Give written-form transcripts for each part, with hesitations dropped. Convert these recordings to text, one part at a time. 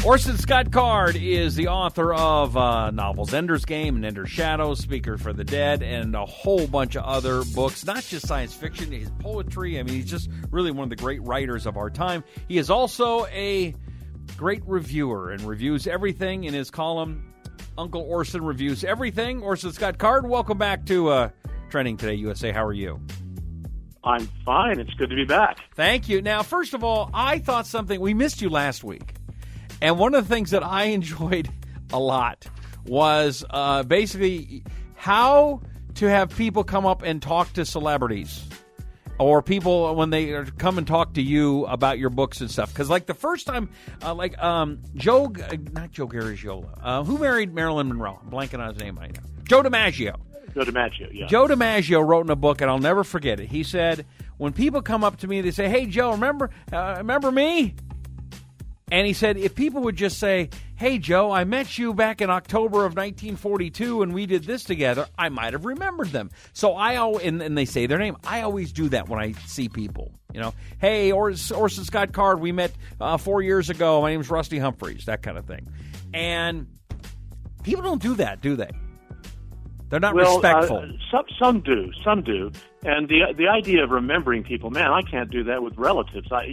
Orson Scott Card is the author of novels Ender's Game and Ender's Shadow, Speaker for the Dead, and a whole bunch of other books, not just science fiction, his poetry. I mean, he's just really one of the great writers of our time. He is also a great reviewer and reviews everything in his column, Uncle Orson Reviews Everything. Orson Scott Card, welcome back to Trending Today USA. How are you? I'm fine. It's good to be back. Thank you. Now, first of all, I thought something, we missed you last week. And one of the things that I enjoyed a lot was basically how to have people come up and talk to celebrities or people when they come and talk to you about your books and stuff. Because like the first time, not Joe Garagiola, who married Marilyn Monroe? I'm blanking on his name right now. Joe DiMaggio. Joe DiMaggio, yeah. Joe DiMaggio wrote in a book, and I'll never forget it. He said, when people come up to me, they say, "Hey, Joe, remember me?" And he said, if people would just say, "Hey, Joe, I met you back in October of 1942 and we did this together," I might have remembered them. So and they say their name. I always do that when I see people. You know, "Hey, Orson Scott Card, we met 4 years ago. My name's Rusty Humphreys," that kind of thing. And people don't do that, do they? They're not respectful. Some do. And the idea of remembering people, man, I can't do that with relatives. I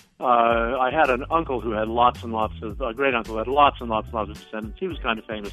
had an uncle who had lots and lots of, a great uncle who had lots and lots of descendants. He was kind of famous.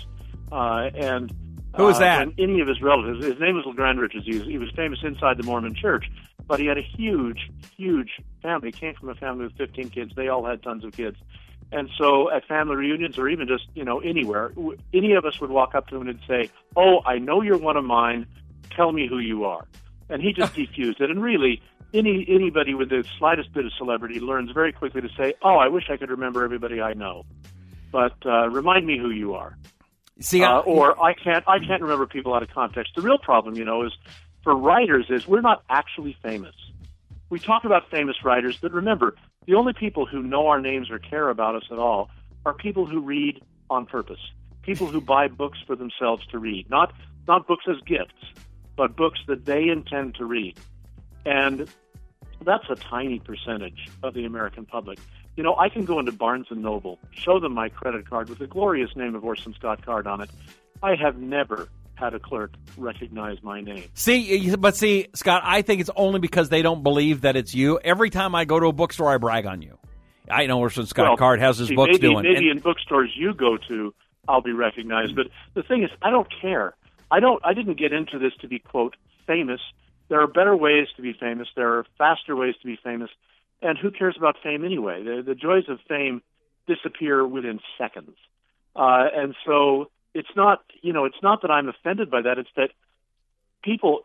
Who was that? And any of his relatives, his name was LeGrand Richards. He was famous inside the Mormon church, but he had a huge, huge family. He came from a family with 15 kids. They all had tons of kids. And so at family reunions or even just, anywhere, any of us would walk up to him and say, "Oh, I know you're one of mine. Tell me who you are." And he just defused it. And really, anybody with the slightest bit of celebrity learns very quickly to say, "Oh, I wish I could remember everybody I know. But remind me who you are." See, or I can't remember people out of context. The real problem, is for writers is we're not actually famous. We talk about famous writers, but remember, the only people who know our names or care about us at all are people who read on purpose, people who buy books for themselves to read, not books as gifts, but books that they intend to read. And that's a tiny percentage of the American public. I can go into Barnes & Noble, show them my credit card with the glorious name of Orson Scott Card on it. I have never had a clerk recognize my name. See, Scott, I think it's only because they don't believe that it's you. Every time I go to a bookstore, I brag on you. I know Orson Scott Card has his books doing. Maybe in bookstores you go to, I'll be recognized. But the thing is, I don't care. I didn't get into this to be, quote, famous. There are better ways to be famous. There are faster ways to be famous. And who cares about fame anyway? The joys of fame disappear within seconds. And so it's not that I'm offended by that. It's that people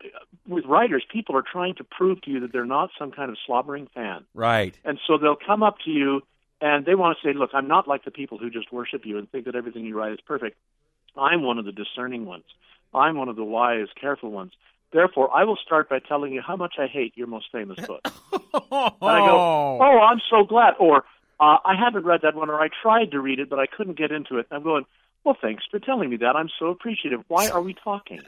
are trying to prove to you that they're not some kind of slobbering fan. Right. And so they'll come up to you and they want to say, "Look, I'm not like the people who just worship you and think that everything you write is perfect. I'm one of the discerning ones. I'm one of the wise, careful ones. Therefore, I will start by telling you how much I hate your most famous book." And I go, "Oh, I'm so glad." Or, "I haven't read that one," or "I tried to read it, but I couldn't get into it." And I'm going, "Well, thanks for telling me that. I'm so appreciative. Why are we talking?"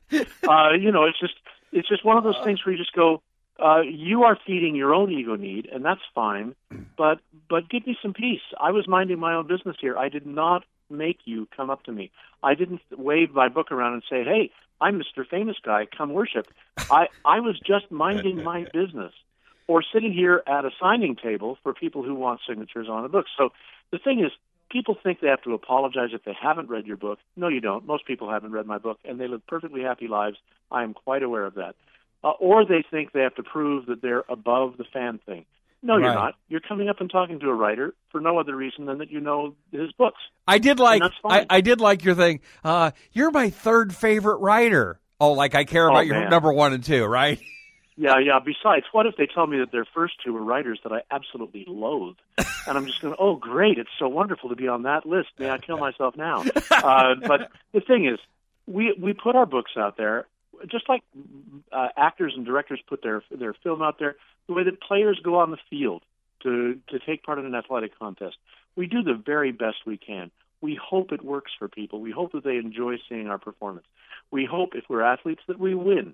It's just one of those things where you just go, you are feeding your own ego need, and that's fine, but give me some peace. I was minding my own business here. I did not make you come up to me. I didn't wave my book around and say, "Hey, I'm Mr. Famous Guy, come worship." I was just minding my business or sitting here at a signing table for people who want signatures on a book. So the thing is, people think they have to apologize if they haven't read your book. No, you don't. Most people haven't read my book, and they live perfectly happy lives. I am quite aware of that. Or they think they have to prove that they're above the fan thing. No, you're not. You're coming up and talking to a writer for no other reason than that you know his books. I did like your thing. You're my third favorite writer. Oh, like I care about your number 1 and 2, right? Yeah. Besides, what if they tell me that their first 2 were writers that I absolutely loathe? And I'm just going, "Oh, great, it's so wonderful to be on that list. May I kill myself now?" But the thing is, we put our books out there, just like actors and directors put their film out there, the way that players go on the field to take part in an athletic contest. We do the very best we can. We hope it works for people. We hope that they enjoy seeing our performance. We hope, if we're athletes, that we win.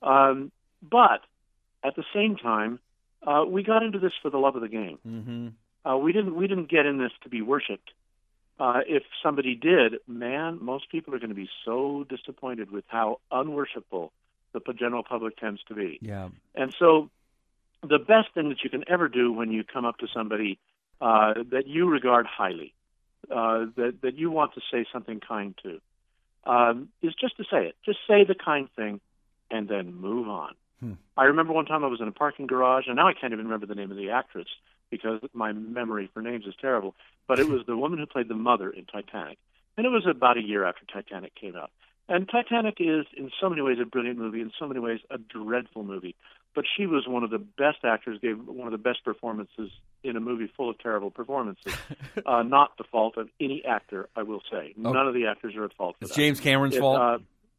But at the same time, we got into this for the love of the game. Mm-hmm. We didn't get in this to be worshipped. If somebody did, man, most people are going to be so disappointed with how unworshipful the general public tends to be. Yeah. And so the best thing that you can ever do when you come up to somebody that you regard highly, that you want to say something kind to, is just to say it. Just say the kind thing and then move on. I remember one time I was in a parking garage, and now I can't even remember the name of the actress because my memory for names is terrible, but it was the woman who played the mother in Titanic. And it was about a year after Titanic came out. And Titanic is, in so many ways, a brilliant movie, in so many ways, a dreadful movie. But she was one of the best actors, gave one of the best performances in a movie full of terrible performances. Not the fault of any actor, I will say. Oh. None of the actors are at fault for It's that. James Cameron's fault?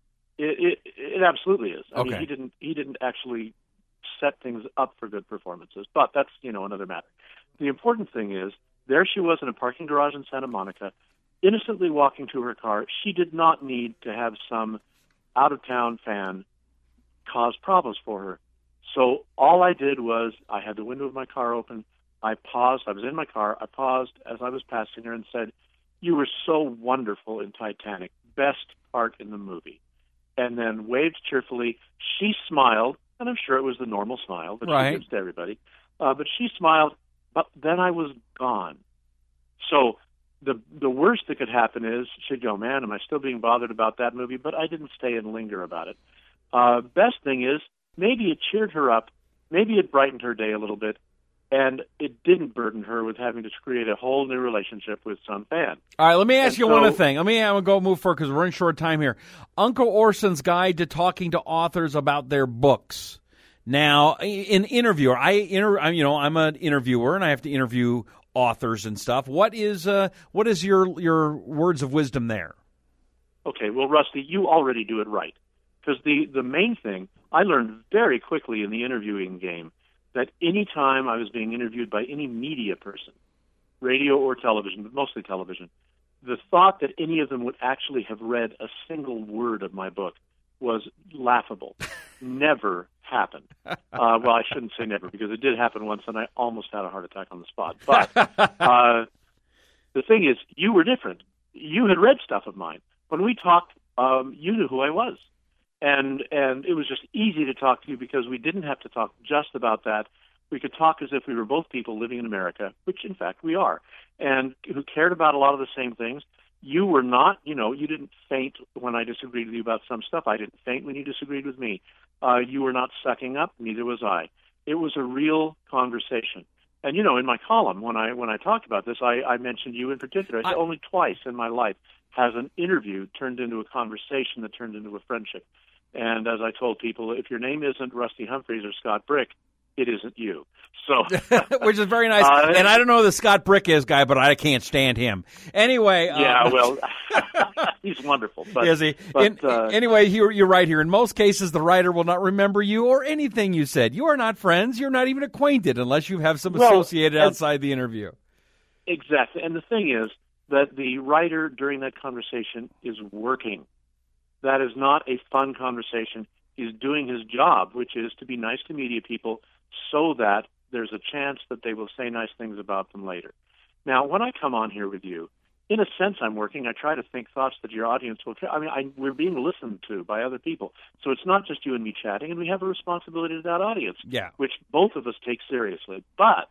It absolutely is. I Okay. mean, he didn't actually set things up for good performances, but that's, another matter. The important thing is, there she was in a parking garage in Santa Monica, innocently walking to her car. She did not need to have some out-of-town fan cause problems for her. So all I did was, I had the window of my car open, I paused, I was in my car, I paused as I was passing her and said, "You were so wonderful in Titanic, best part in the movie." And then waved cheerfully. She smiled, and I'm sure it was the normal smile that Right. she gives to everybody. But she smiled, but then I was gone. So the worst that could happen is she'd go, "Man, am I still being bothered about that movie?" But I didn't stay and linger about it. Best thing is, maybe it cheered her up, maybe it brightened her day a little bit, and it didn't burden her with having to create a whole new relationship with some fan. All right, let me ask And you so- one other thing. I'm going to go move forward because we're running short of time here. Uncle Orson's Guide to Talking to Authors About Their Books. Now, an interviewer, I'm an interviewer, and I have to interview authors and stuff. What is your words of wisdom there? Okay, well, Rusty, you already do it right. Because the main thing, I learned very quickly in the interviewing game that any time I was being interviewed by any media person, radio or television, but mostly television, the thought that any of them would actually have read a single word of my book was laughable. Never happened. Well, I shouldn't say never, because it did happen once, and I almost had a heart attack on the spot. But the thing is, you were different. You had read stuff of mine. When we talked, you knew who I was. And it was just easy to talk to you because we didn't have to talk just about that. We could talk as if we were both people living in America, which in fact we are, and who cared about a lot of the same things. You were not, you didn't faint when I disagreed with you about some stuff. I didn't faint when you disagreed with me. You were not sucking up, neither was I. It was a real conversation. And, in my column, when I talked about this, I mentioned you in particular. I said only twice in my life has an interview turned into a conversation that turned into a friendship. And as I told people, if your name isn't Rusty Humphreys or Scott Brick, it isn't you. So, which is very nice. And I don't know who the Scott Brick is guy, but I can't stand him. Anyway, yeah, well, he's wonderful. But, is he? Anyway, you're right here. In most cases, the writer will not remember you or anything you said. You are not friends. You're not even acquainted unless you have some associated outside the interview. Exactly. And the thing is that the writer during that conversation is working. That is not a fun conversation. He's doing his job, which is to be nice to media people so that there's a chance that they will say nice things about them later. Now, when I come on here with you, in a sense I'm working. I try to think thoughts that your audience will... we're being listened to by other people. So it's not just you and me chatting, and we have a responsibility to that audience, which both of us take seriously. But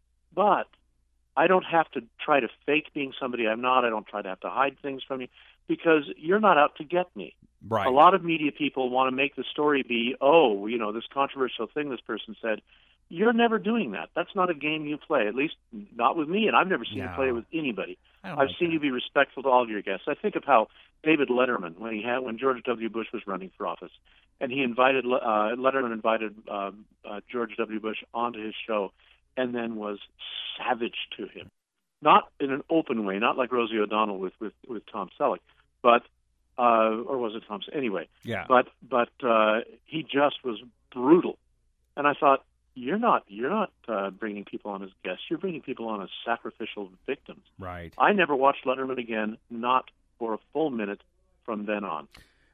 I don't have to try to fake being somebody I'm not. I don't try to have to hide things from you, because you're not out to get me. Right. A lot of media people want to make the story be, this controversial thing this person said. You're never doing that. That's not a game you play, at least not with me, and I've never seen you play it with anybody. I've seen you be respectful to all of your guests. I think of how David Letterman, when George W. Bush was running for office, and Letterman invited George W. Bush onto his show, and then was savage to him. Not in an open way, not like Rosie O'Donnell with Tom Selleck, but or was it Tom? Anyway, But he just was brutal, and I thought, you're not bringing people on as guests. You're bringing people on as sacrificial victims. Right. I never watched Letterman again, not for a full minute from then on.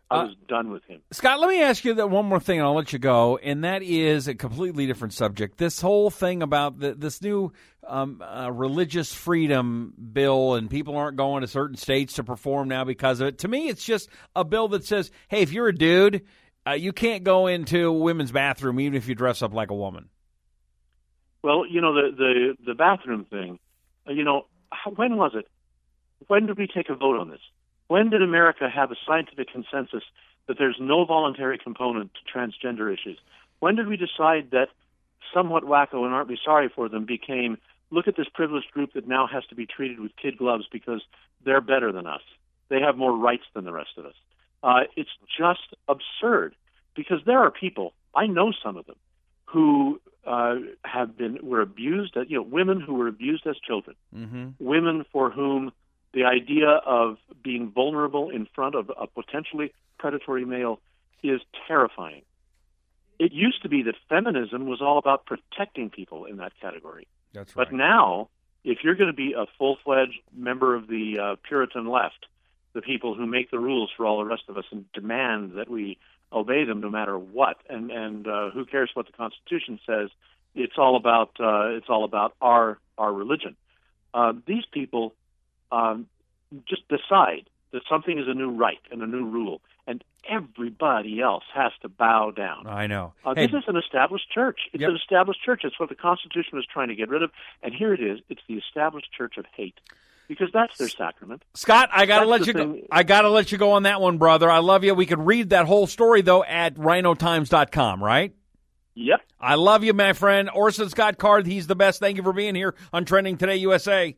I was done with him. Scott, let me ask you that one more thing, and I'll let you go, and that is a completely different subject. This whole thing about this new religious freedom bill, and people aren't going to certain states to perform now because of it. To me, it's just a bill that says, hey, if you're a dude, you can't go into a women's bathroom even if you dress up like a woman. Well, the bathroom thing, when was it? When did we take a vote on this? When did America have a scientific consensus that there's no voluntary component to transgender issues? When did we decide that somewhat wacko and aren't we sorry for them became, look at this privileged group that now has to be treated with kid gloves because they're better than us. They have more rights than the rest of us. It's just absurd because there are people, I know some of them, who were abused, women who were abused as children, women for whom the idea of being vulnerable in front of a potentially predatory male is terrifying. It used to be that feminism was all about protecting people in that category. That's right. But now, if you're going to be a full-fledged member of the Puritan left, the people who make the rules for all the rest of us and demand that we obey them no matter what, and who cares what the Constitution says? It's all about our religion. These people just decide that something is a new right and a new rule, and everybody else has to bow down. I know. This is an established church. It's an established church. It's what the Constitution was trying to get rid of, and here it is. It's the established church of hate, because that's their sacrament. Scott, I gotta let you go. I gotta let you go on that one, brother. I love you. We could read that whole story though at rhinotimes.com, right? Yep. I love you, my friend. Orson Scott Card, he's the best. Thank you for being here on Trending Today USA.